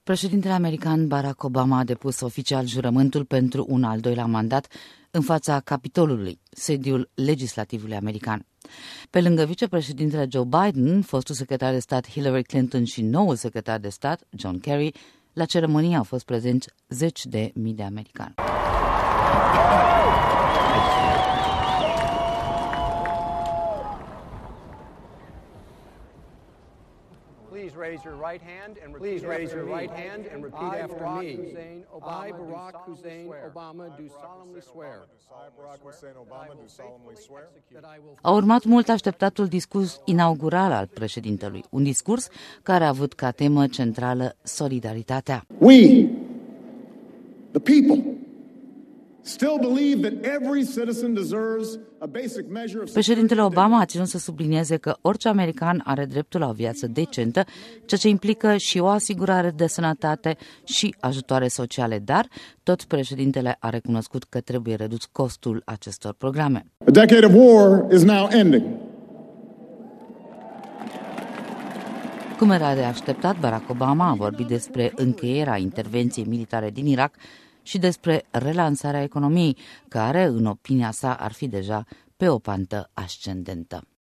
Președintele american Barack Obama a depus oficial jurământul pentru un al doilea mandat în fața Capitolului, sediul legislativului american. Pe lângă vicepreședintele Joe Biden, fostul secretar de stat Hillary Clinton și noul secretar de stat John Kerry, la ceremonie au fost prezenți 10.000 de americani. Please raise your right hand and repeat after me. I, Barack Hussein Obama, do solemnly swear. A urmat mult așteptatul discurs inaugural al președintelui, un discurs care a avut ca temă centrală solidaritatea. We, the people, still believe that every citizen deserves a basic measure of. Președintele Obama a ținut să sublinieze că orice american are dreptul la o viață decentă, ceea ce implică și o asigurare de sănătate și ajutoare sociale, dar tot președintele a recunoscut că trebuie redus costul acestor programe. A decade of war is now ending. Cum era de așteptat, Barack Obama a vorbit despre încheierea intervenției militare din Irak și despre relansarea economiei, care, în opinia sa, ar fi deja pe o pantă ascendentă.